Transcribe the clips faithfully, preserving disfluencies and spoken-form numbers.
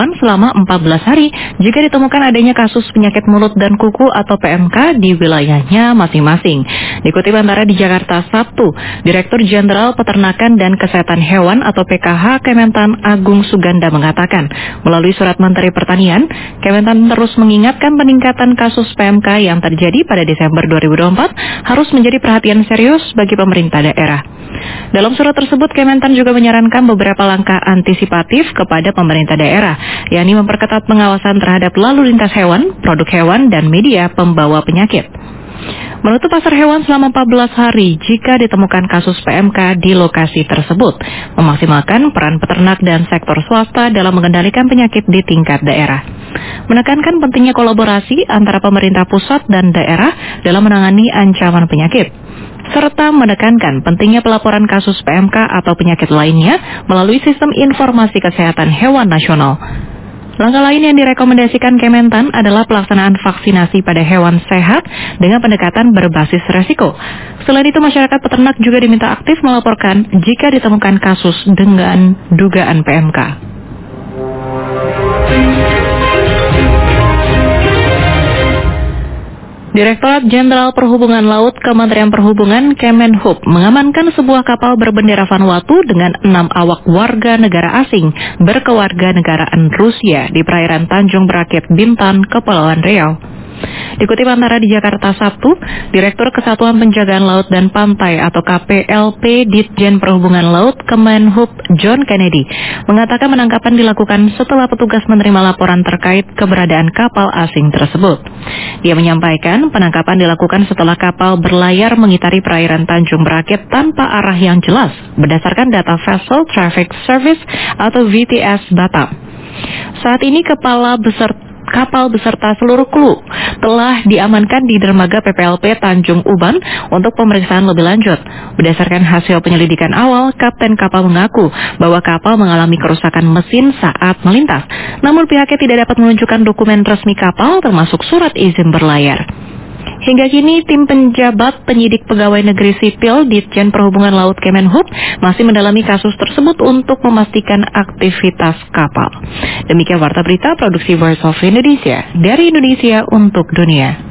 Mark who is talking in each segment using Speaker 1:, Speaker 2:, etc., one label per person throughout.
Speaker 1: selama empat belas hari jika ditemukan adanya kasus penyakit mulut dan kuku atau P M K di wilayahnya masing-masing. Dikutip antara di Jakarta Sabtu, Direktur Jenderal Peternakan dan Kesehatan Hewan atau P K H Kementan Agung Suganda mengatakan, melalui surat Menteri Pertanian, Kementan terus mengingatkan peningkatan kasus P M K yang terjadi pada Desember dua ribu dua puluh empat harus menjadi perhatian serius bagi pemerintah daerah. Dalam surat tersebut, Kementan juga menyarankan beberapa langkah antisipatif kepada pemerintah daerah, yakni memperketat pengawasan terhadap lalu lintas hewan, produk hewan, dan media pembawa penyakit. Menutup pasar hewan selama empat belas hari jika ditemukan kasus P M K di lokasi tersebut, memaksimalkan peran peternak dan sektor swasta dalam mengendalikan penyakit di tingkat daerah. Menekankan pentingnya kolaborasi antara pemerintah pusat dan daerah dalam menangani ancaman penyakit, serta menekankan pentingnya pelaporan kasus P M K atau penyakit lainnya melalui sistem informasi kesehatan hewan nasional. Langkah lain yang direkomendasikan Kementan adalah pelaksanaan vaksinasi pada hewan sehat dengan pendekatan berbasis resiko. Selain itu, masyarakat peternak juga diminta aktif melaporkan jika ditemukan kasus dengan dugaan P M K. Direktorat Jenderal Perhubungan Laut Kementerian Perhubungan Kemenhub mengamankan sebuah kapal berbendera Vanuatu dengan enam awak warga negara asing berkewarganegaraan Rusia di perairan Tanjung Berakit, Bintan, Kepulauan Riau. Dikutip antara di Jakarta Sabtu, Direktur Kesatuan Penjagaan Laut dan Pantai atau K P L P Ditjen Perhubungan Laut Kemenhub John Kennedy mengatakan penangkapan dilakukan setelah petugas menerima laporan terkait keberadaan kapal asing tersebut. Dia menyampaikan penangkapan dilakukan setelah kapal berlayar mengitari perairan Tanjung Berakit tanpa arah yang jelas berdasarkan data Vessel Traffic Service atau V T S Batam. Saat ini kepala beserta kapal beserta seluruh kru telah diamankan di dermaga P P L P Tanjung Uban untuk pemeriksaan lebih lanjut. Berdasarkan hasil penyelidikan awal, kapten kapal mengaku bahwa kapal mengalami kerusakan mesin saat melintas. Namun pihaknya tidak dapat menunjukkan dokumen resmi kapal termasuk surat izin berlayar. Hingga kini, tim penjabat penyidik pegawai negeri sipil Ditjen Perhubungan Laut Kemenhub masih mendalami kasus tersebut untuk memastikan aktivitas kapal. Demikian Warta Berita Produksi Voice of Indonesia dari Indonesia untuk dunia.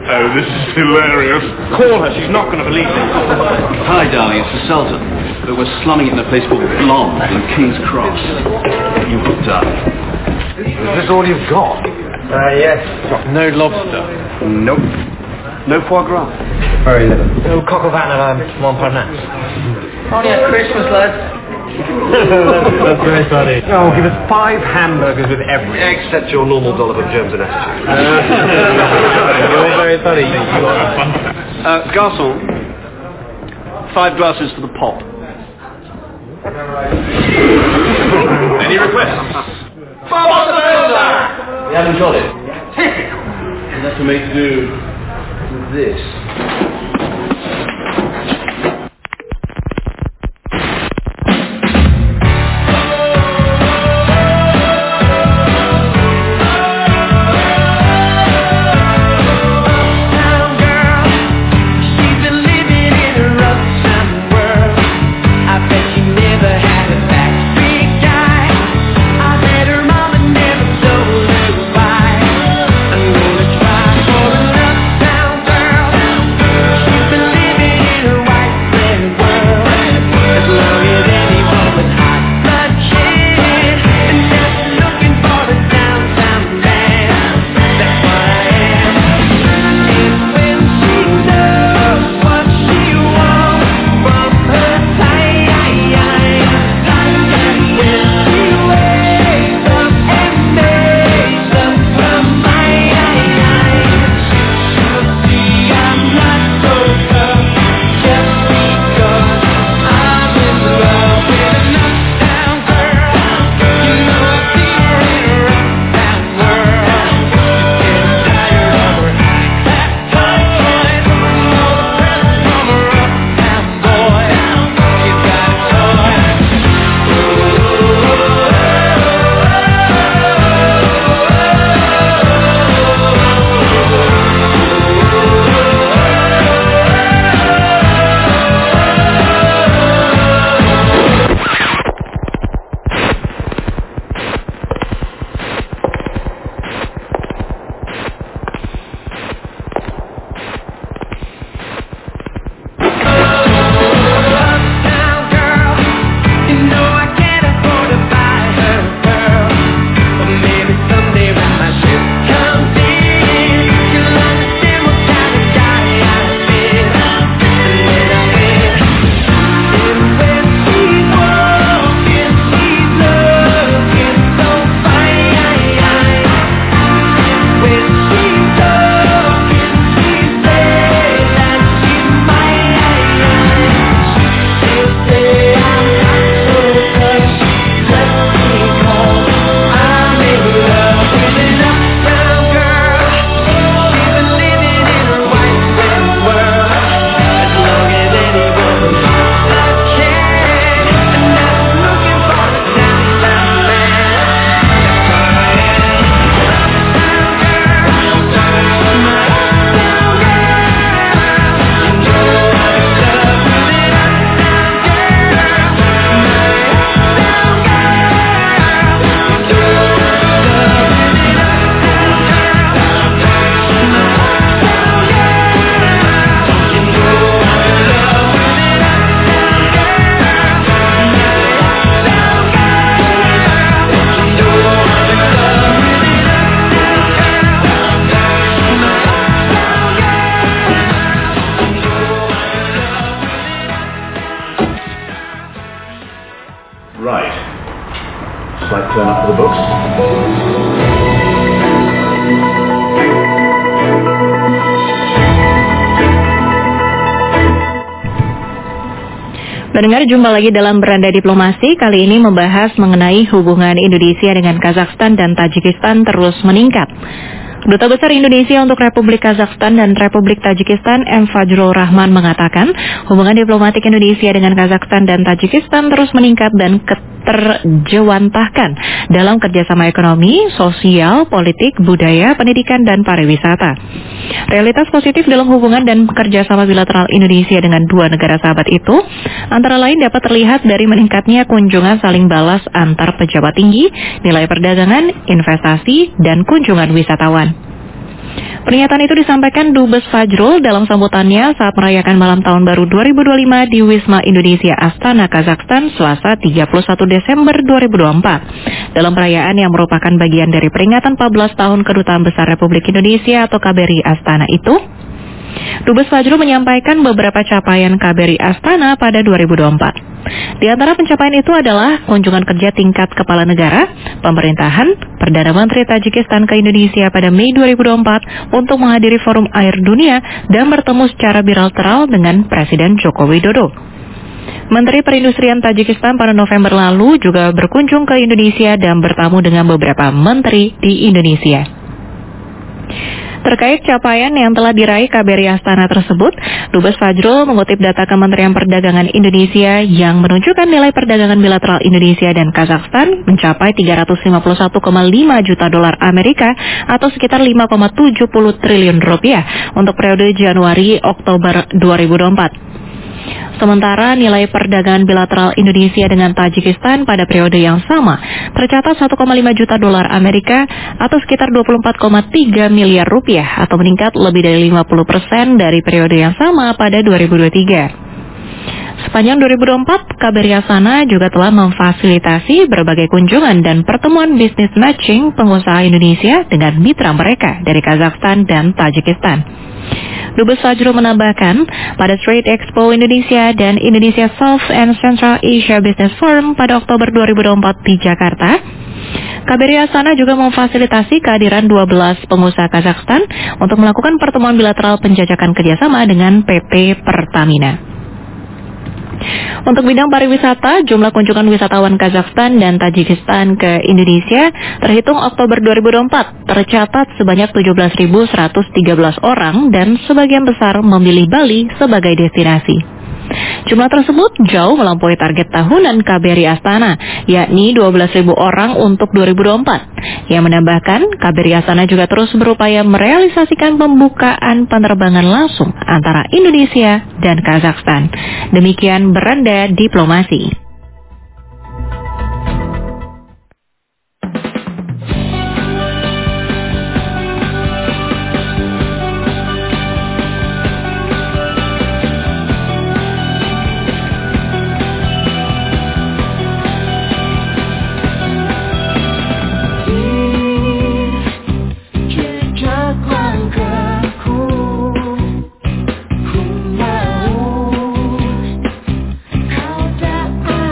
Speaker 2: Oh, this is hilarious.
Speaker 3: Call her, she's not going to believe it.
Speaker 4: Hi, darling, it's the Sultan. But we're slumming it in a place called Blonde in King's Cross. You will die.
Speaker 3: Is this all you've got? Uh, yes. No lobster?
Speaker 4: Nope. No foie gras.
Speaker 3: Very little. No coq au vin à la Montparnasse.
Speaker 5: Only at Christmas, lads.
Speaker 3: that's, that's very funny. Oh, give us five hamburgers with everything. Except your normal dollop of germs and attitude. You're very funny. You are fun.
Speaker 4: Uh, garçon, five glasses for the pop.
Speaker 3: Any requests?
Speaker 4: You haven't got it? Typical. That's for me to do this.
Speaker 1: Pendengar, jumpa lagi dalam Beranda Diplomasi. Kali ini membahas mengenai hubungan Indonesia dengan Kazakhstan dan Tajikistan terus meningkat. Duta Besar Indonesia untuk Republik Kazakhstan dan Republik Tajikistan M. Fajrul Rahman mengatakan hubungan diplomatik Indonesia dengan Kazakhstan dan Tajikistan terus meningkat dan keterjewantahkan dalam kerjasama ekonomi, sosial, politik, budaya, pendidikan, dan pariwisata. Realitas positif dalam hubungan dan kerjasama bilateral Indonesia dengan dua negara sahabat itu antara lain dapat terlihat dari meningkatnya kunjungan saling balas antar pejabat tinggi, nilai perdagangan, investasi, dan kunjungan wisatawan. Pernyataan itu disampaikan Dubes Fajrul dalam sambutannya saat merayakan malam tahun baru dua ribu dua puluh lima di Wisma Indonesia Astana, Kazakhstan, Selasa tiga puluh satu Desember dua ribu dua puluh empat. Dalam perayaan yang merupakan bagian dari peringatan empat belas tahun Kedutaan Besar Republik Indonesia atau K B R I Astana itu, Dubes Fajrul menyampaikan beberapa capaian K B R I Astana pada dua ribu dua puluh empat. Di antara pencapaian itu adalah kunjungan kerja tingkat kepala negara, pemerintahan, Perdana Menteri Tajikistan ke Indonesia pada Mei dua ribu dua puluh empat untuk menghadiri Forum Air Dunia dan bertemu secara bilateral dengan Presiden Joko Widodo. Menteri Perindustrian Tajikistan pada November lalu juga berkunjung ke Indonesia dan bertamu dengan beberapa menteri di Indonesia. Terkait capaian yang telah diraih K B R I Astana tersebut, Dubes Fajrul mengutip data Kementerian Perdagangan Indonesia yang menunjukkan nilai perdagangan bilateral Indonesia dan Kazakhstan mencapai tiga ratus lima puluh satu koma lima juta dolar Amerika atau sekitar lima koma tujuh puluh triliun rupiah untuk periode Januari-Oktober dua ribu dua puluh empat. Sementara nilai perdagangan bilateral Indonesia dengan Tajikistan pada periode yang sama tercatat satu koma lima juta dolar Amerika atau sekitar dua puluh empat koma tiga miliar rupiah atau meningkat lebih dari lima puluh persen dari periode yang sama pada dua ribu dua puluh tiga. Sepanjang dua ribu dua puluh empat, K B R I Astana juga telah memfasilitasi berbagai kunjungan dan pertemuan bisnis matching pengusaha Indonesia dengan mitra mereka dari Kazakhstan dan Tajikistan. Dubes Fajrul menambahkan, pada Trade Expo Indonesia dan Indonesia South and Central Asia Business Forum pada Oktober dua ribu dua puluh empat di Jakarta, K B R I Astana juga memfasilitasi kehadiran dua belas pengusaha Kazakhstan untuk melakukan pertemuan bilateral penjajakan kerjasama dengan P T Pertamina. Untuk bidang pariwisata, jumlah kunjungan wisatawan Kazakhstan dan Tajikistan ke Indonesia terhitung Oktober dua ribu dua puluh empat tercatat sebanyak tujuh belas ribu seratus tiga belas orang dan sebagian besar memilih Bali sebagai destinasi. Jumlah tersebut jauh melampaui target tahunan K B R I Astana, yakni dua belas ribu orang untuk dua ribu dua puluh empat. Yang menambahkan, K B R I Astana juga terus berupaya merealisasikan pembukaan penerbangan langsung antara Indonesia dan Kazakhstan. Demikian Beranda Diplomasi.
Speaker 2: Kau tak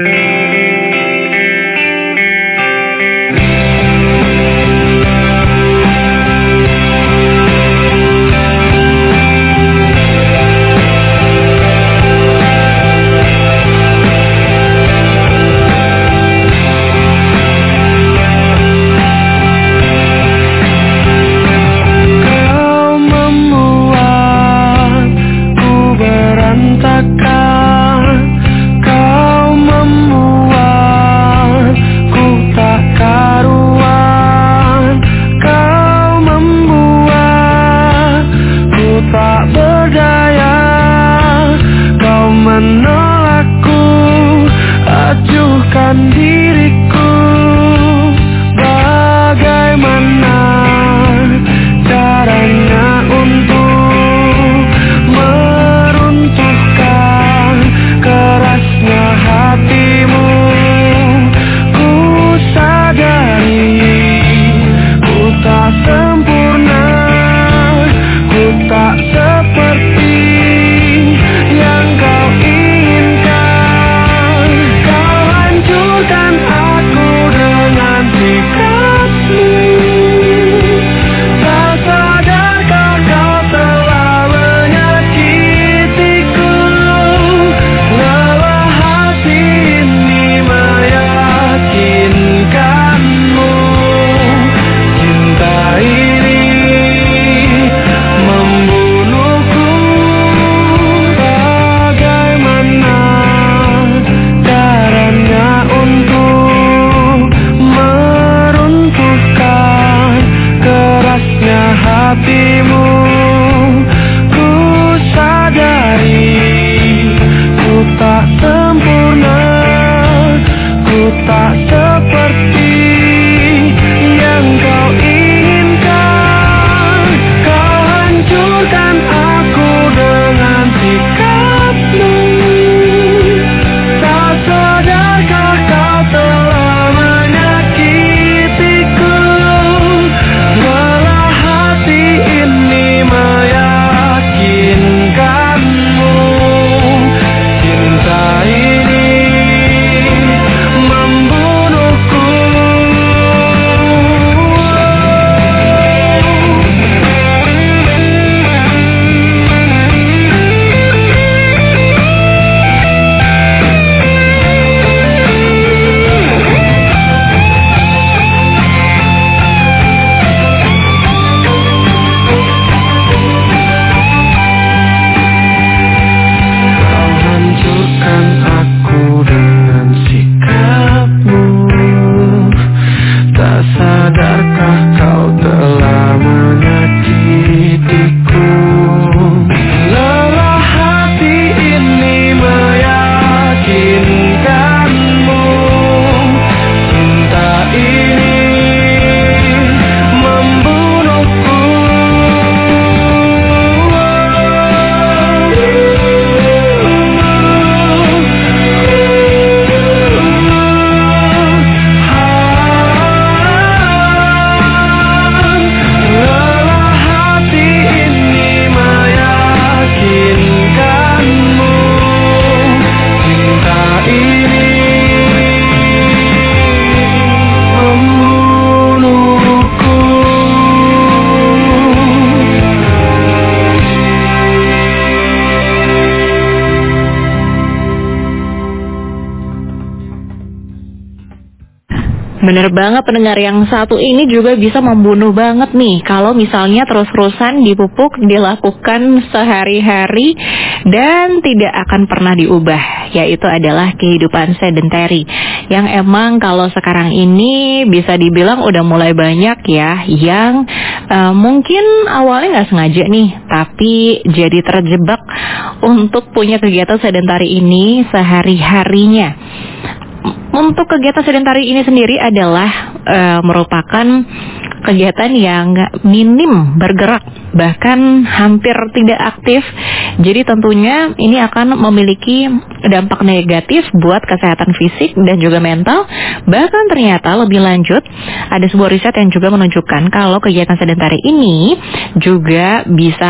Speaker 1: Bener banget, pendengar, yang satu ini juga bisa membunuh banget nih kalau misalnya terus-terusan dipupuk, dilakukan sehari-hari dan tidak akan pernah diubah, yaitu adalah kehidupan sedentary yang emang kalau sekarang ini bisa dibilang udah mulai banyak ya yang uh, mungkin awalnya nggak sengaja nih tapi jadi terjebak untuk punya kegiatan sedentary ini sehari-harinya. Untuk kegiatan sedentary ini sendiri adalah e, merupakan kegiatan yang minim bergerak, bahkan hampir tidak aktif. Jadi tentunya ini akan memiliki dampak negatif buat kesehatan fisik dan juga mental. Bahkan ternyata lebih lanjut, ada sebuah riset yang juga menunjukkan kalau kegiatan sedentary ini juga bisa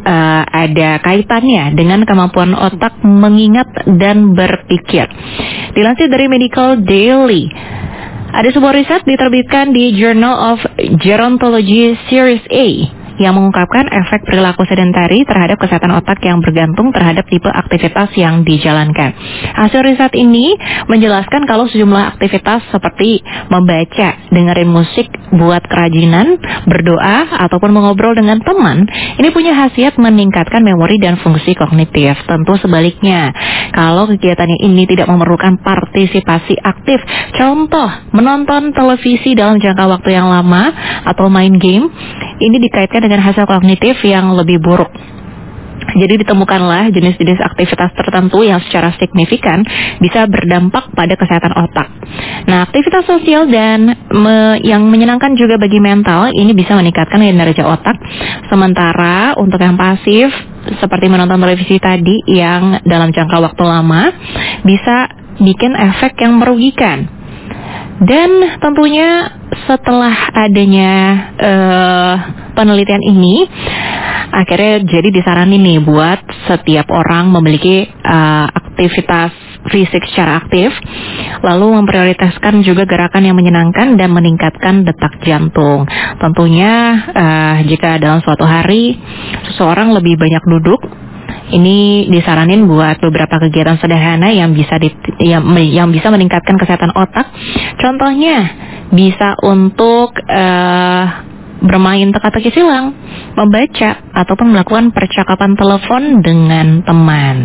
Speaker 1: uh, ada kaitannya dengan kemampuan otak mengingat dan berpikir. Dilansir dari Medical Daily, ada sebuah riset diterbitkan di Journal of Gerontology Series A yang mengungkapkan efek perilaku sedentari terhadap kesehatan otak yang bergantung terhadap tipe aktivitas yang dijalankan. Hasil riset ini menjelaskan kalau sejumlah aktivitas seperti membaca, dengerin musik, buat kerajinan, berdoa, ataupun mengobrol dengan teman, ini punya khasiat meningkatkan memori dan fungsi kognitif. Tentu sebaliknya, kalau kegiatannya ini tidak memerlukan partisipasi aktif, contoh menonton televisi dalam jangka waktu yang lama atau main game, ini dikaitkan dengan hasil kognitif yang lebih buruk. Jadi ditemukanlah jenis-jenis aktivitas tertentu yang secara signifikan bisa berdampak pada kesehatan otak. Nah, aktivitas sosial dan me, yang menyenangkan juga bagi mental ini bisa meningkatkan kinerja otak. Sementara untuk yang pasif seperti menonton televisi tadi yang dalam jangka waktu lama bisa bikin efek yang merugikan. Dan tentunya setelah adanya uh, penelitian ini, akhirnya jadi disaranin nih buat setiap orang memiliki uh, aktivitas fisik secara aktif, lalu memprioritaskan juga gerakan yang menyenangkan dan meningkatkan detak jantung. Tentunya uh, jika dalam suatu hari seseorang lebih banyak duduk, ini disaranin buat beberapa kegiatan sederhana yang bisa di, yang, yang bisa meningkatkan kesehatan otak. Contohnya bisa untuk uh, bermain teka-teki silang, membaca, ataupun melakukan percakapan telepon dengan teman.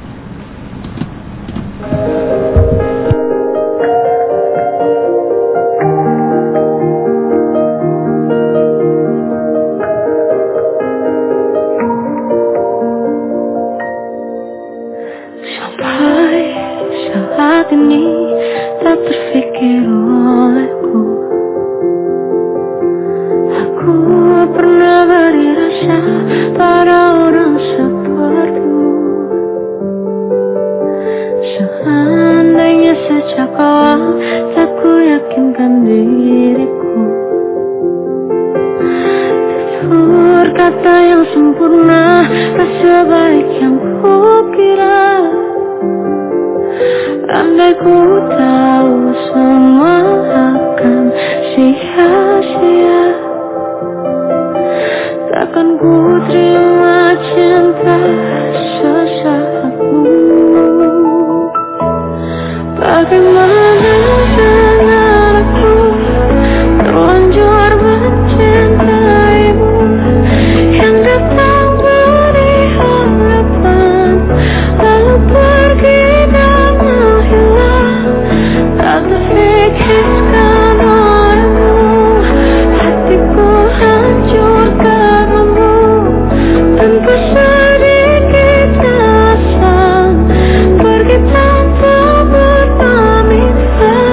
Speaker 2: Saat ini tak terfikir olehku, aku pernah beri rasa pada orang sepertimu. Seandainya sejak awal tak ku yakinkan diriku, tutur kata yang sempurna tak sebaik yang ku kira. Andai ku tahu semua akan sia-sia, takkan ku terima cinta sesaatmu. Bagaimana dengan aku terlanjur mencintaimu, yang datang beri harapan lalu pergi dan menghilang, tak terfikirkan olehmu. Hatiku hancur karenamu tanpa sedikit alasan, pergi tanpa berpamitan.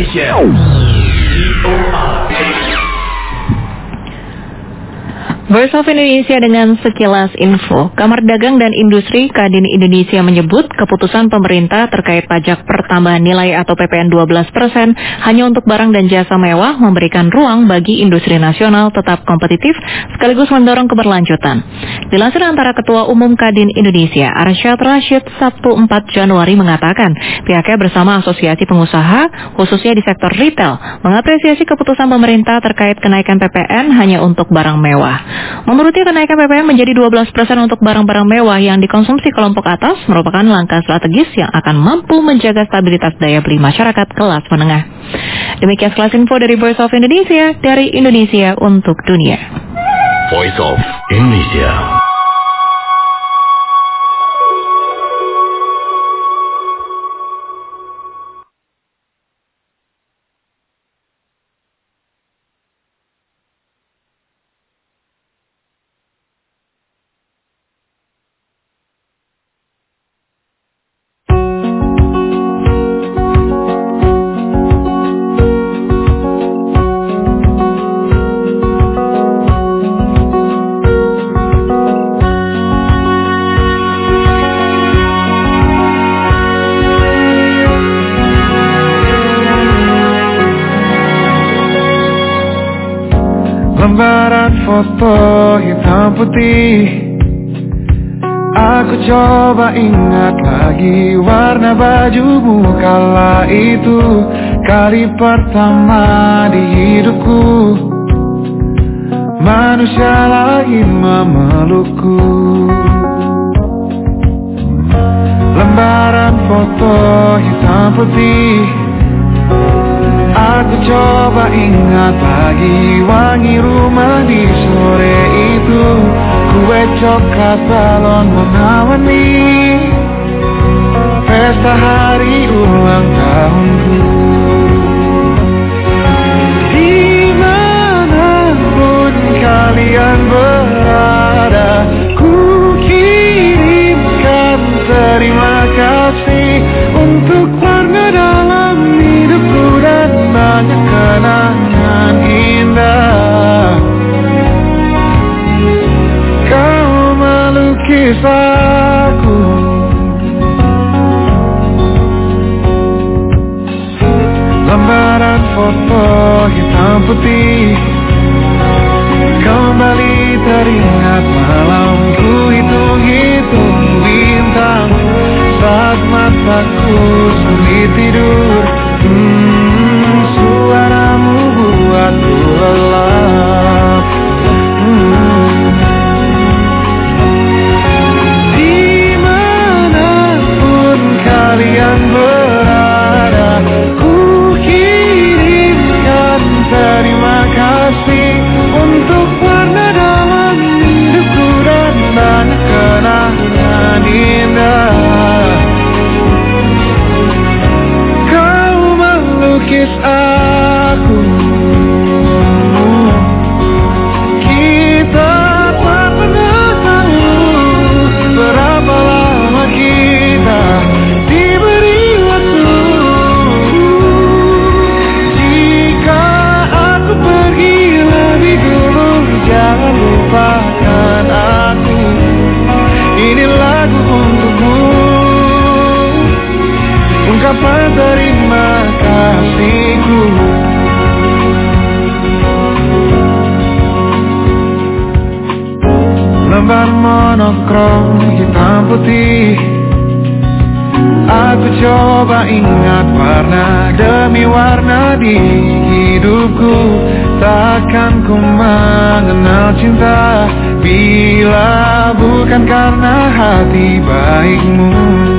Speaker 6: Indonesia.
Speaker 1: Voice of Indonesia dengan sekilas info. Kamar Dagang dan Industri Kadin Indonesia menyebut keputusan pemerintah terkait pajak pertambahan nilai atau P P N dua belas persen hanya untuk barang dan jasa mewah memberikan ruang bagi industri nasional tetap kompetitif sekaligus mendorong keberlanjutan. Dilansir antara Ketua Umum Kadin Indonesia, Arsyad Rashid, Sabtu empat Januari mengatakan pihaknya bersama Asosiasi Pengusaha, khususnya di sektor retail, mengapresiasi keputusan pemerintah terkait kenaikan P P N hanya untuk barang mewah. Menurutnya kenaikan P P N menjadi dua belas persen untuk barang-barang mewah yang dikonsumsi kelompok atas merupakan langkah strategis yang akan mampu menjaga stabilitas daya beli masyarakat kelas menengah. Demikian sekilas info dari Voice of Indonesia, dari Indonesia untuk dunia.
Speaker 6: Voice of Indonesia.
Speaker 7: Lembaran foto hitam putih, aku coba ingat lagi warna bajumu kala itu. Kali pertama di hidupku manusia lagi memelukku. Lembaran foto hitam putih, aku coba ingat lagi wangi rumah di sore itu. Kue coklat balon mengawani pesta hari ulang tahunku. Dimanapun kalian berada, ku kirimkan terima kasih untuk warna dalam hidupku dan banyak kenangan indah. Kau melukis aku, lembaran foto hitam putih, kembali teringat malamku hitung-hitung bintang saat mataku sulit tidur. Hmm, suaramu buatku lelap. Hmm. Dimanapun kalian berada, ku kirimkan terima kasih untuk warna dalam hidupku dan banyak kenangan indah. Kau melukis aku, kita tak pernah tahu berapa lama kita diberi waktu. Jika aku pergi lebih dulu, jangan lupakan aku. Ini lagu untukmu, ungkapan terima kasihku. Lembar monokrom hitam putih, aku coba ingat warna demi warna di hidupku. Takkan ku mengenal cinta bila bukan karena hati baikmu.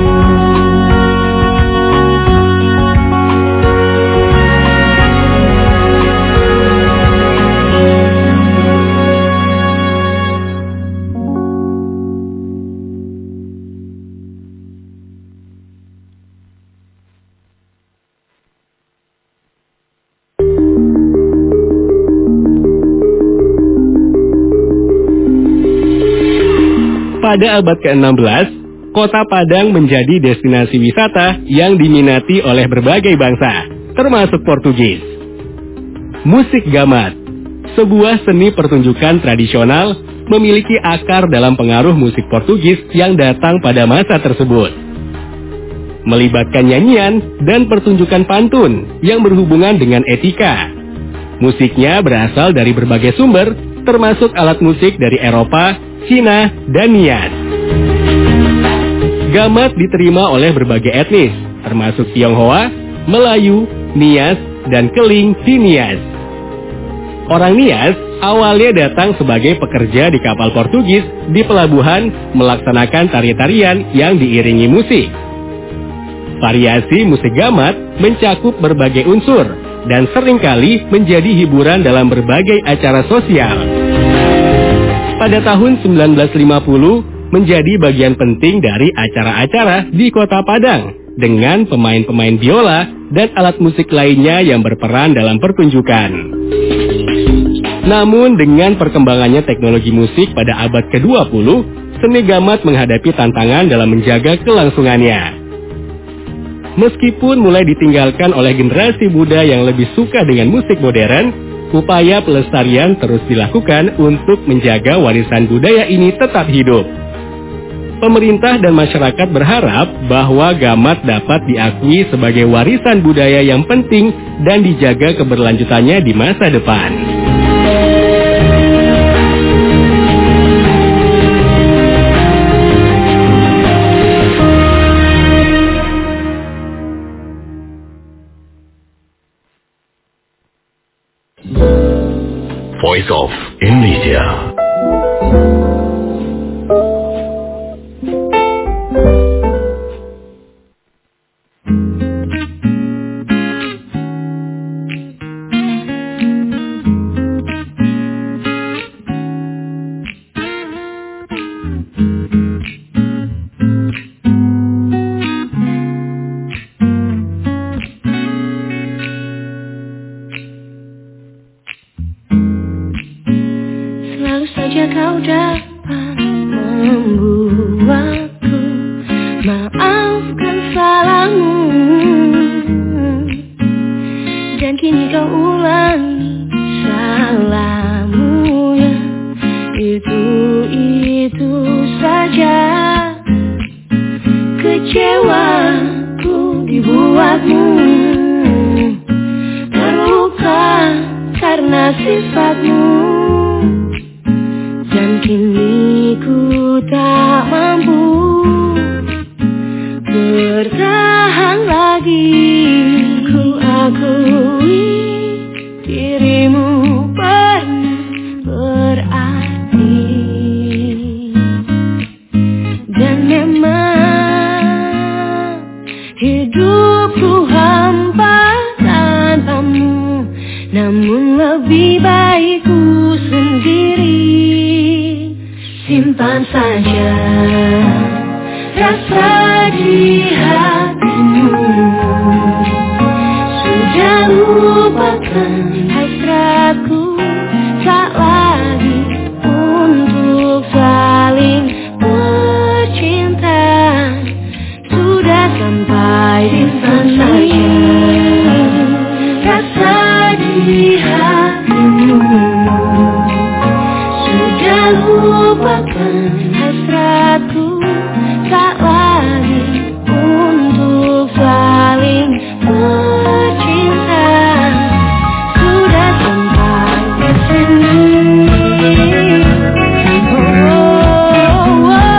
Speaker 8: Pada abad ke enam belas, kota Padang menjadi destinasi wisata yang diminati oleh berbagai bangsa. termasuk Portugis. Musik gamat, sebuah seni pertunjukan tradisional, memiliki akar dalam pengaruh musik Portugis yang datang pada masa tersebut. Melibatkan nyanyian dan pertunjukan pantun yang berhubungan dengan etika. Musiknya berasal dari berbagai sumber, termasuk alat musik dari Eropa, Cina, dan Nias. Gamat diterima oleh berbagai etnis, termasuk Tionghoa, Melayu, Nias, dan Keling di Nias. Orang Nias awalnya datang sebagai pekerja di kapal Portugis di pelabuhan melaksanakan tari-tarian yang diiringi musik. Variasi musik gamat mencakup berbagai unsur dan seringkali menjadi hiburan dalam berbagai acara sosial. Pada tahun sembilan belas lima puluh, menjadi bagian penting dari acara-acara di Kota Padang dengan pemain-pemain biola dan alat musik lainnya yang berperan dalam pertunjukan. Namun dengan perkembangannya teknologi musik pada abad kedua puluh, seni gamat menghadapi tantangan dalam menjaga kelangsungannya. Meskipun mulai ditinggalkan oleh generasi muda yang lebih suka dengan musik modern, upaya pelestarian terus dilakukan untuk menjaga warisan budaya ini tetap hidup. Pemerintah dan masyarakat berharap bahwa gamat dapat diakui sebagai warisan budaya yang penting dan dijaga keberlanjutannya di masa depan.
Speaker 6: Voice of Indonesia.
Speaker 2: Kau dapat membuatku maafkan salahmu, dan kini kau ulangi salahmu ya, itu-itu saja. Kecewaku dibuatmu terluka karena sifatmu. Kini ku tak mampu bertahan lagi. Ku akui dirimu pernah berarti, dan memang hidupku hampa tanpamu. Namun lebih baik ku sendiri. Simpan saja rasa di hatimu, sudah lupakan hasratku, tak lagi untuk saling bercinta. Sudah sampai di sini, rasa di hatimu, sudah lupakan hasratku, tak lagi untuk saling bercinta. Sudah sampai di sini. Oh, oh, oh.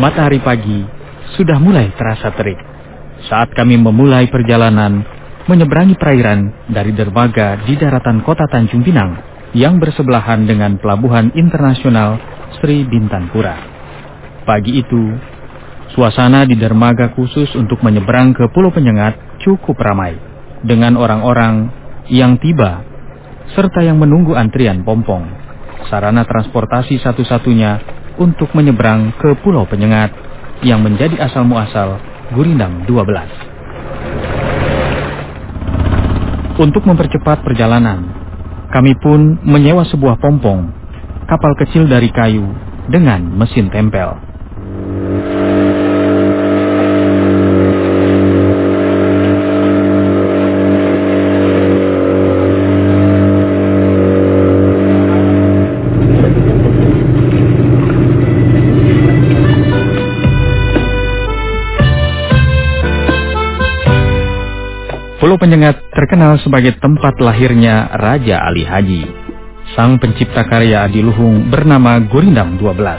Speaker 9: matahari pagi sudah mulai terasa terik saat kami memulai perjalanan menyeberangi perairan dari dermaga di daratan kota Tanjung Pinang yang bersebelahan dengan Pelabuhan Internasional Sri Bintanpura. Pagi itu, suasana di dermaga khusus untuk menyeberang ke Pulau Penyengat cukup ramai dengan orang-orang yang tiba serta yang menunggu antrian pompong, sarana transportasi satu-satunya untuk menyeberang ke Pulau Penyengat yang menjadi asal muasal Gurindam dua belas. Untuk mempercepat perjalanan, kami pun menyewa sebuah pompong, kapal kecil dari kayu dengan mesin tempel. Pulau Penyengat terkenal sebagai tempat lahirnya Raja Ali Haji, sang pencipta karya adiluhung bernama Gurindam dua belas.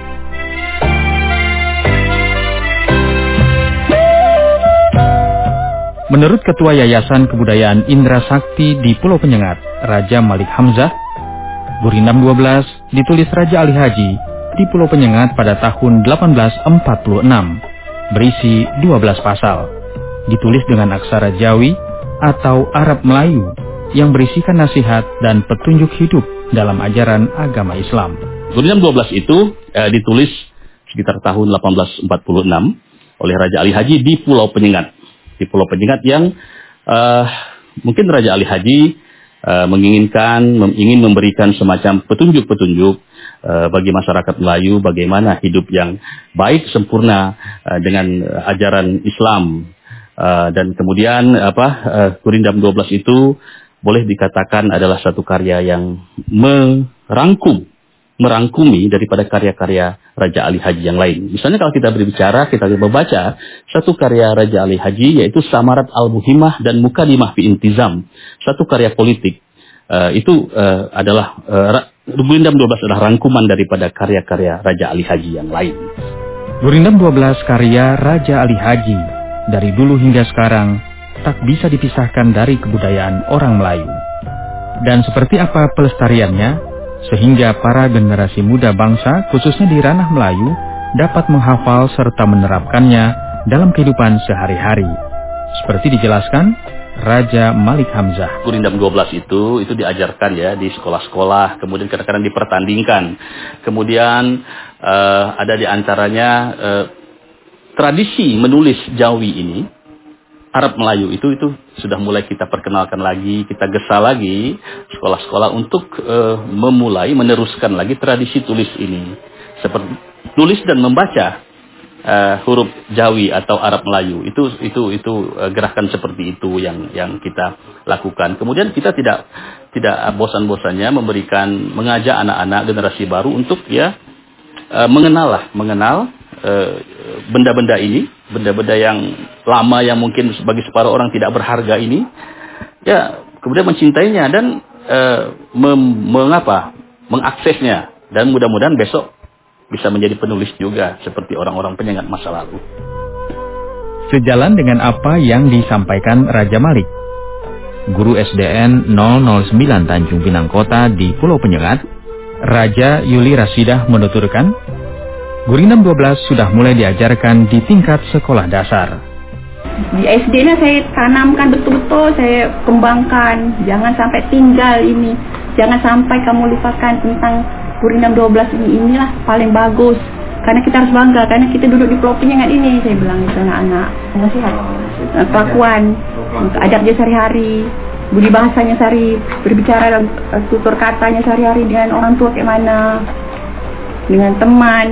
Speaker 9: Menurut Ketua Yayasan Kebudayaan Indra Sakti di Pulau Penyengat, Raja Malik Hamzah, Gurindam dua belas ditulis Raja Ali Haji di Pulau Penyengat pada tahun delapan belas empat puluh enam, berisi dua belas pasal. Ditulis dengan aksara Jawi atau Arab Melayu yang berisikan nasihat dan petunjuk hidup dalam ajaran agama Islam.
Speaker 10: Gurindam dua belas itu eh, ditulis sekitar tahun delapan belas empat puluh enam oleh Raja Ali Haji di Pulau Penyengat. Di Pulau Penyengat yang eh, mungkin Raja Ali Haji eh, menginginkan, mem- ingin memberikan semacam petunjuk-petunjuk eh, bagi masyarakat Melayu bagaimana hidup yang baik, sempurna eh, dengan ajaran Islam. Uh, dan kemudian apa uh, Gurindam dua belas itu boleh dikatakan adalah satu karya yang merangkum, merangkumi daripada karya-karya Raja Ali Haji yang lain. Misalnya kalau kita berbicara, kita membaca satu karya Raja Ali Haji yaitu Samarat Al-Muhimmah dan Mukadimah fi Intizam, satu karya politik. Uh, itu uh, adalah uh, Gurindam dua belas adalah rangkuman daripada karya-karya Raja Ali Haji yang lain.
Speaker 9: Gurindam dua belas karya Raja Ali Haji dari dulu hingga sekarang tak bisa dipisahkan dari kebudayaan orang Melayu. Dan seperti apa pelestariannya, sehingga para generasi muda bangsa, khususnya di ranah Melayu, dapat menghafal serta menerapkannya dalam kehidupan sehari-hari. Seperti dijelaskan Raja Malik Hamzah.
Speaker 10: Gurindam dua belas itu itu diajarkan ya di sekolah-sekolah, kemudian kadang-kadang dipertandingkan. Kemudian uh, ada di antaranya uh, tradisi menulis Jawi ini, Arab Melayu itu itu sudah mulai kita perkenalkan lagi, kita gesa lagi sekolah-sekolah untuk uh, memulai meneruskan lagi tradisi tulis ini, seperti tulis dan membaca uh, huruf Jawi atau Arab Melayu. Itu itu itu uh, gerakan seperti itu yang yang kita lakukan. Kemudian kita tidak tidak bosan-bosannya memberikan mengajak anak-anak generasi baru untuk ya uh, mengenal lah, mengenal benda-benda ini, benda-benda yang lama yang mungkin bagi separuh orang tidak berharga ini, ya kemudian mencintainya dan e, mem, mengapa, mengaksesnya, dan mudah-mudahan besok bisa menjadi penulis juga seperti orang-orang penyengat masa lalu.
Speaker 9: Sejalan dengan apa yang disampaikan Raja Malik, Guru S D N nol nol sembilan Tanjung Pinang Kota di Pulau Penyengat, Raja Yuli Rasidah menuturkan, Gurindam dua belas sudah mulai diajarkan di tingkat sekolah dasar.
Speaker 11: Di S D-nya saya tanamkan betul-betul, saya kembangkan. Jangan sampai tinggal ini. Jangan sampai kamu lupakan tentang Gurindam dua belas ini. Inilah paling bagus. Karena kita harus bangga. Karena kita duduk di Pulau Penyengat ini. Saya bilang itu anak-anak. Nasihat. Kelakuan. Adab dia sehari-hari. Budi bahasanya sehari. Berbicara, tutur katanya sehari-hari dengan orang tua kayak mana. Dengan teman.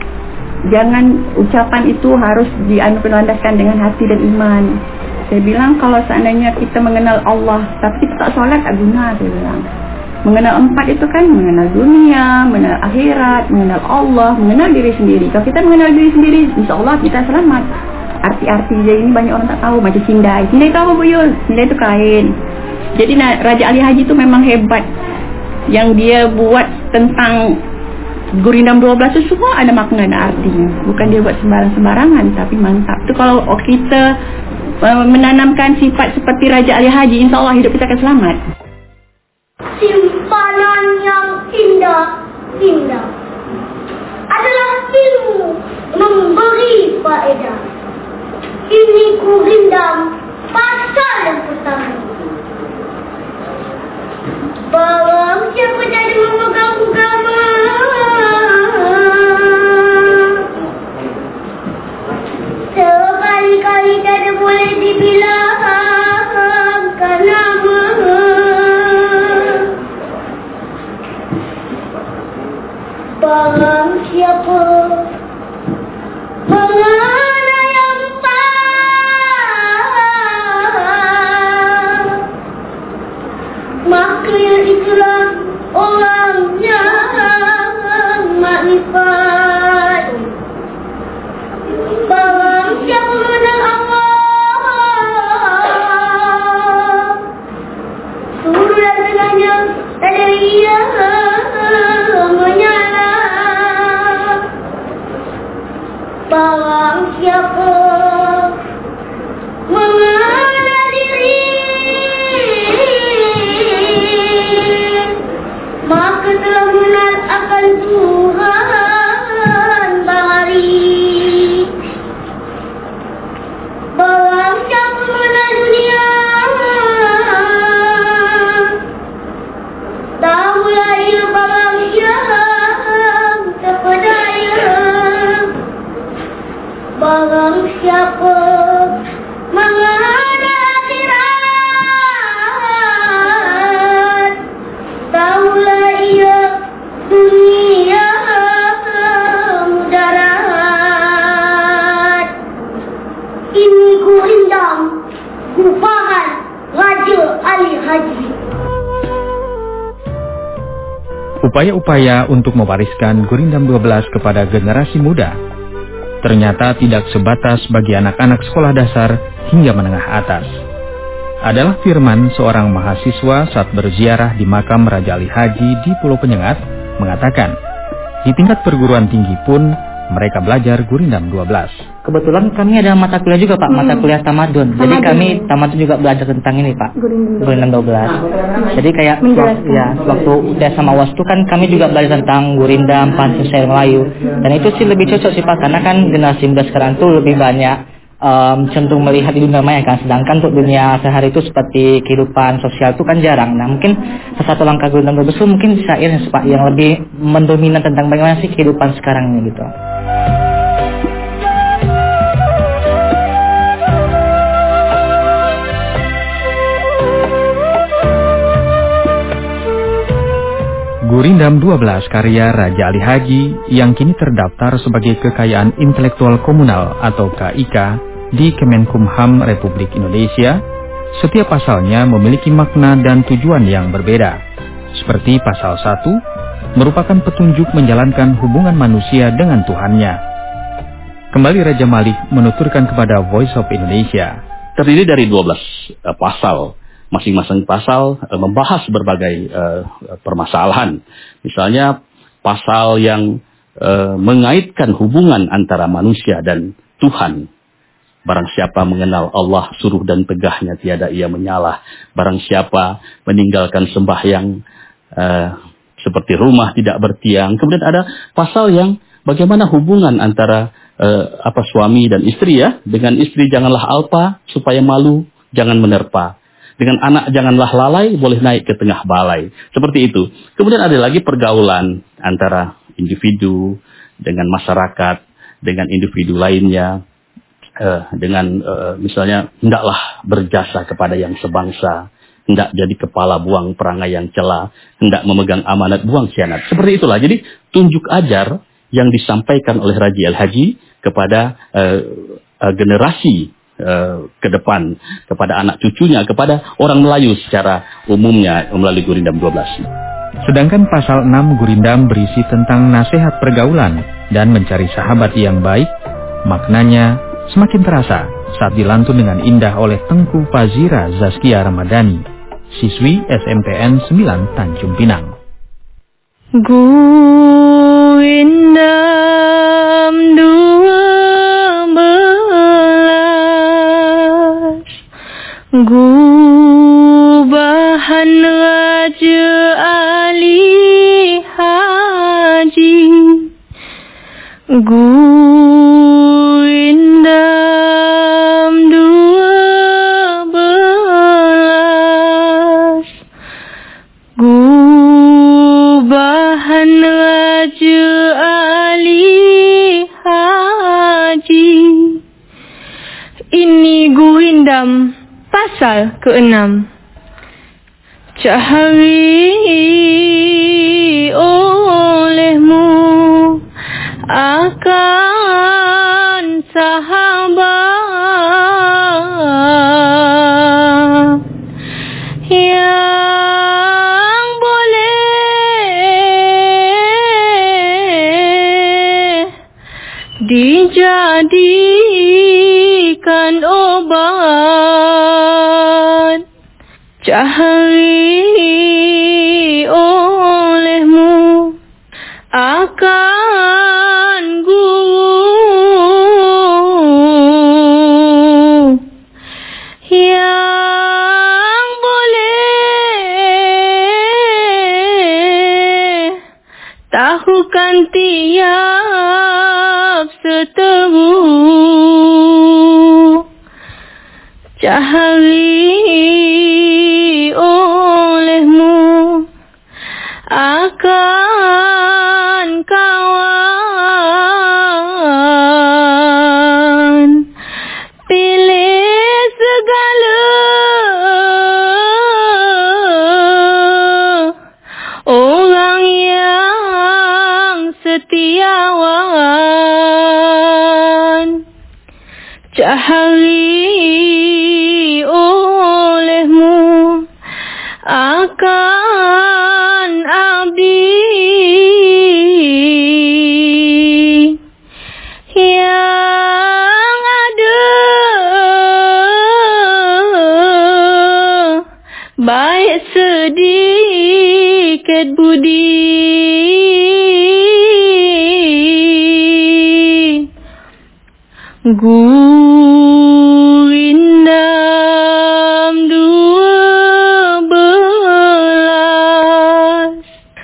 Speaker 11: Jangan ucapan itu harus dilandaskan dengan hati dan iman. Saya bilang kalau seandainya kita mengenal Allah tapi kita tak solat, tak guna. Saya bilang mengenal empat itu kan mengenal dunia, mengenal akhirat, mengenal Allah, mengenal diri sendiri. Kalau kita mengenal diri sendiri, insya Allah kita selamat. Arti-arti dia ini banyak orang tak tahu. Macam cindai. Cindai itu apa Bu Yul? Cindai itu kain. Jadi Raja Ali Haji itu memang hebat. Yang dia buat tentang Gurindam dua belas itu semua ada makna dan artinya. Bukan dia buat sembarang-sembarangan, tapi mantap. Itu kalau kita uh, menanamkan sifat seperti Raja Ali Haji, insya Allah hidup kita akan selamat.
Speaker 2: Simpanan yang indah, indah adalah ilmu memberi faedah. Ini Gurindam pasal yang pertama. Barang siapa jadi memegang agama, sekali-kali tidak boleh dibilangkan nama. Barang siapa mengada yang tak, maka itulah orang yang makrifat. Barang siapa mengenal Allah, surga dengannya tak ada ia menyala. Barang siapa mengenal diri, maka telah mengenal akan Tuhan bahari. Barang siapa mengenal dunia, tahulah ia barang yang terpedaya. Barang siapa mengenal akhirat, tahulah ia dunia mudarat. Ini Gurindam, gubahan Raja Ali Haji.
Speaker 9: Upaya-upaya untuk mewariskan Gurindam dua belas kepada generasi muda ternyata tidak sebatas bagi anak-anak sekolah dasar hingga menengah atas. Adalah firman seorang mahasiswa saat berziarah di makam Raja Ali Haji di Pulau Penyengat mengatakan, di tingkat perguruan tinggi pun mereka belajar Gurindam dua belas.
Speaker 5: Kebetulan kami ada mata kuliah juga Pak, hmm. mata kuliah Tamadun. Jadi kami Tamadun juga belajar tentang ini Pak, Gurindam dua belas. Jadi kayak waktu, ya, waktu U T S sama U A S itu kan kami juga belajar tentang Gurindam, Pancasila Melayu. Dan itu sih lebih cocok sih Pak, karena kan generasi muda sekarang tuh lebih banyak um, cenderung melihat di dunia maya kan. Sedangkan untuk dunia sehari itu seperti kehidupan sosial itu kan jarang. Nah mungkin satu langkah Gurindam dua belas itu mungkin syair yang lebih mendominan tentang bagaimana sih kehidupan sekarang ini gitu.
Speaker 9: Gurindam dua belas karya Raja Ali Haji yang kini terdaftar sebagai Kekayaan Intelektual Komunal atau K I K di Kemenkumham Republik Indonesia, setiap pasalnya memiliki makna dan tujuan yang berbeda. Seperti pasal satu, merupakan petunjuk menjalankan hubungan manusia dengan Tuhannya. Kembali Raja Malik menuturkan kepada Voice of Indonesia.
Speaker 10: Terdiri dari dua belas uh, pasal. Masing-masing pasal uh, membahas berbagai uh, permasalahan. Misalnya pasal yang uh, mengaitkan hubungan antara manusia dan Tuhan. Barang siapa mengenal Allah, suruh dan tegahnya tiada ia menyalah. Barang siapa meninggalkan sembahyang uh, seperti rumah tidak bertiang. Kemudian ada pasal yang bagaimana hubungan antara uh, apa suami dan istri ya. Dengan istri janganlah alpa supaya malu, jangan menerpa. Dengan anak janganlah lalai, boleh naik ke tengah balai. Seperti itu. Kemudian ada lagi pergaulan antara individu dengan masyarakat, dengan individu lainnya. Uh, dengan uh, misalnya, hendaklah berjasa kepada yang sebangsa. Hendak jadi kepala buang perangai yang cela. Hendak memegang amanat buang khianat. Seperti itulah. Jadi tunjuk ajar yang disampaikan oleh Raja Ali Haji kepada uh, uh, generasi Uh, ke depan, kepada anak cucunya, kepada orang Melayu secara umumnya melalui Gurindam dua belas.
Speaker 9: Sedangkan pasal enam Gurindam berisi tentang nasihat pergaulan dan mencari sahabat yang baik. Maknanya semakin terasa saat dilantun dengan indah oleh Tengku Fazira Zaskia Ramadhani, siswi S M P N sembilan Tanjung Pinang.
Speaker 2: Gurindam Windam dua belas Gubahan Raja Ali Haji Guindam dua belas Gubahan Raja Ali Haji. Ini Guindam pasal keenam. Cahari olehmu akan sahabat yang boleh dijadikan obat. Cahari olehmu akan guru yang boleh tahukan tiap seteru. Cahari olehmu akan kawan. Pilih segala orang yang setiawan. Cahari olehmu akan abdi yang ada baik sedikit budi. Guindam dua belas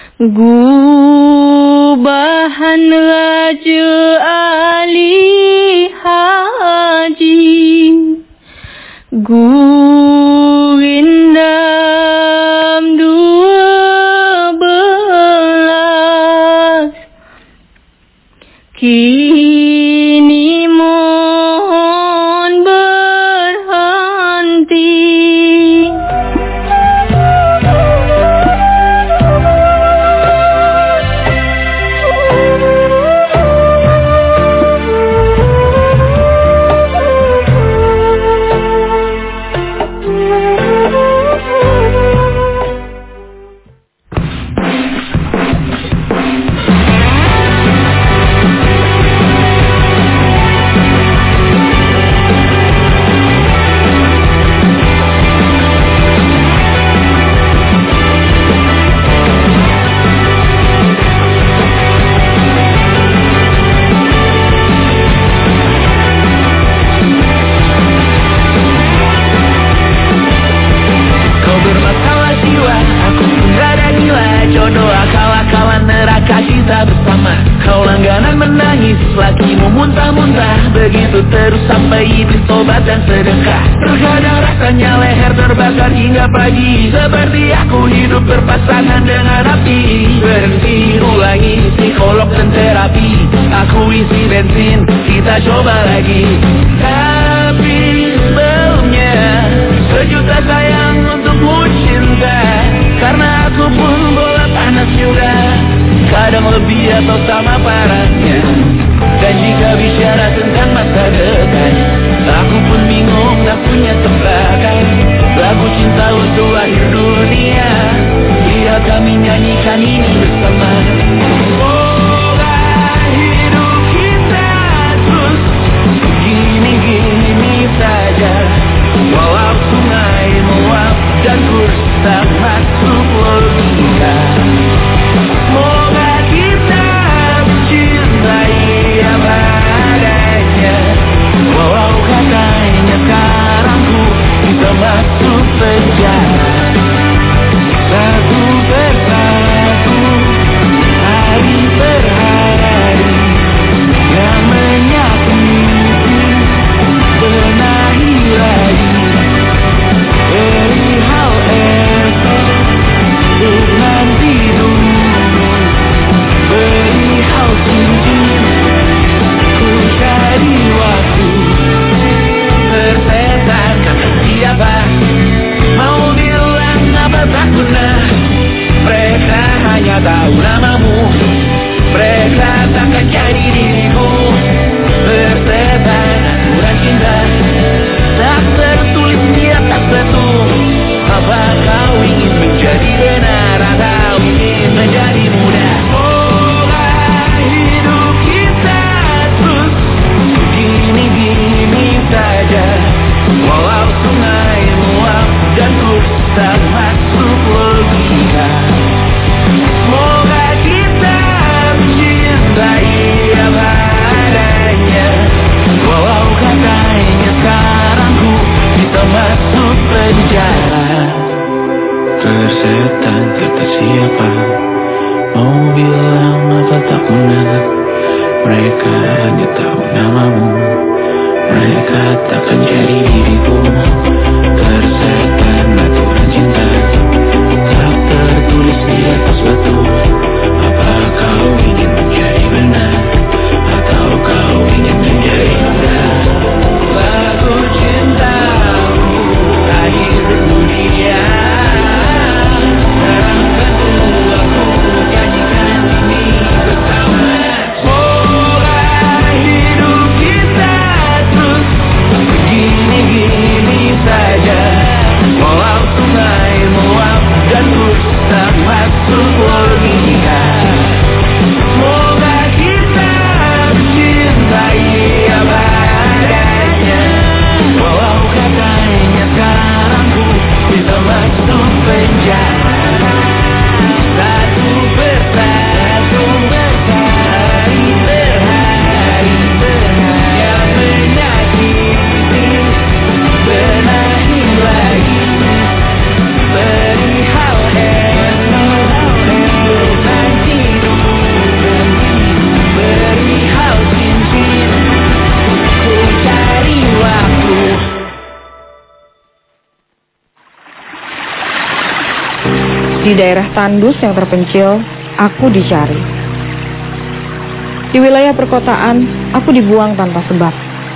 Speaker 2: Gubahan Raja Ali Haji Guindam dua belas Kini mohon berhenti.
Speaker 12: Begitu terus sampai iblis tobat dan sedekah. Terkadang rasanya leher terbakar hingga pagi. Seperti aku hidup berpasangan dengan api. Berhenti ulangi psikolog dan terapi. Aku isi bensin, kita coba lagi. Tapi sebelumnya sejuta sayang untukmu cinta. Karena aku pun bola panas juga. Kadang lebih atau sama parahnya. Dan jika bicara tentang masa depan, aku pun bingung tak punya tebakan. Lagu cinta untuk akhir dunia, biar kami nyanyikan ini bersama. Semoga hidup kita terus gini-gini. apa. Mau bilang apa tak benar, mereka hanya tahu namamu. Mereka takkan jadi diriku, tersetan aturan cinta tak tertulis di atas batu. Apa kau ingin menjadi benar, atau kau ingin menjadi benar? Lagu cintamu akhir dunia.
Speaker 13: Di daerah tandus yang terpencil, aku dicari. Di wilayah perkotaan, aku dibuang tanpa sebab.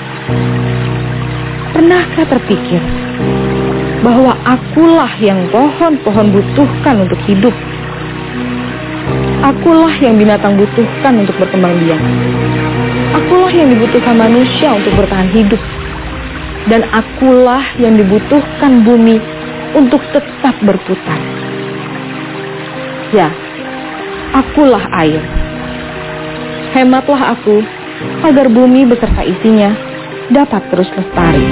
Speaker 13: Pernahkah terpikir bahwa akulah yang pohon-pohon butuhkan untuk hidup? Akulah yang binatang butuhkan untuk berkembang biak. Akulah yang dibutuhkan manusia untuk bertahan hidup. Dan akulah yang dibutuhkan bumi untuk tetap berputar. Ya, akulah air. Hematlah aku agar bumi beserta isinya dapat terus lestari.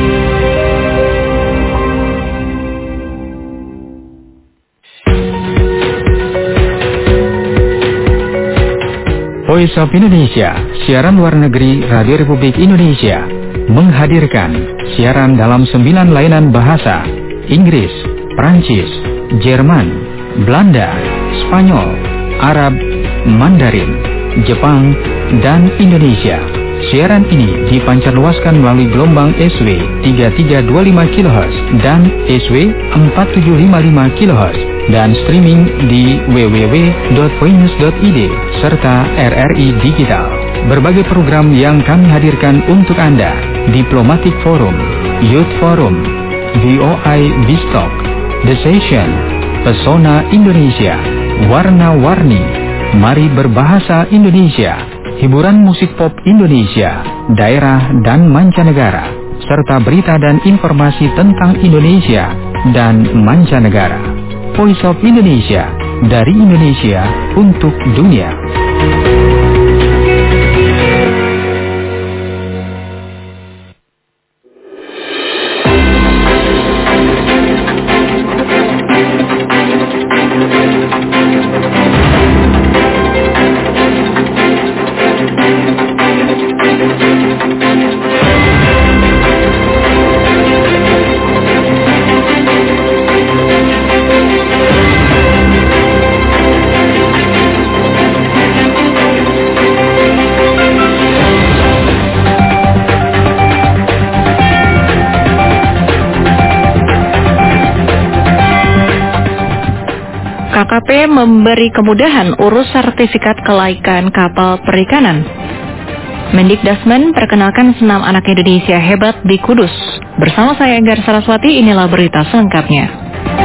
Speaker 9: Voice of Indonesia, siaran luar negeri Radio Republik Indonesia, menghadirkan siaran dalam sembilan layanan bahasa: Inggris, Prancis, Jerman, Belanda, Spanyol, Arab, Mandarin, Jepang, dan Indonesia. Siaran ini dipancarluaskan melalui gelombang S W tiga tiga dua lima kilohertz dan S W empat tujuh lima lima kilohertz dan streaming di w w w dot voinews dot i d serta R R I Digital. Berbagai program yang kami hadirkan untuk Anda: Diplomatic Forum, Youth Forum, V O I Bistalk, The Session, Pesona Indonesia, Warna-Warni, Mari Berbahasa Indonesia, hiburan musik pop Indonesia, daerah dan mancanegara, serta berita dan informasi tentang Indonesia dan mancanegara. Voice of Indonesia, dari Indonesia untuk dunia.
Speaker 1: K K P memberi kemudahan urus sertifikat kelaikan kapal perikanan. Mendikdasmen perkenalkan senam anak Indonesia hebat di Kudus. Bersama saya Enggar Saraswati, inilah berita selengkapnya.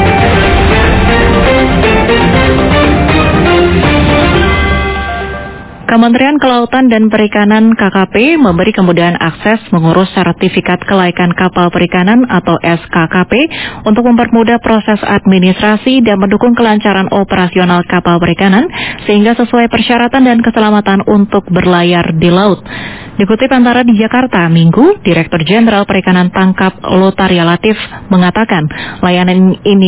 Speaker 1: Kementerian Kelautan dan Perikanan K K P memberi kemudahan akses mengurus sertifikat kelaikan kapal perikanan atau S K K P untuk mempermudah proses administrasi dan mendukung kelancaran operasional kapal perikanan sehingga sesuai persyaratan dan keselamatan untuk berlayar di laut. Dikutip Antara di Jakarta Minggu, Direktur Jenderal Perikanan Tangkap Lotaria Latif mengatakan layanan ini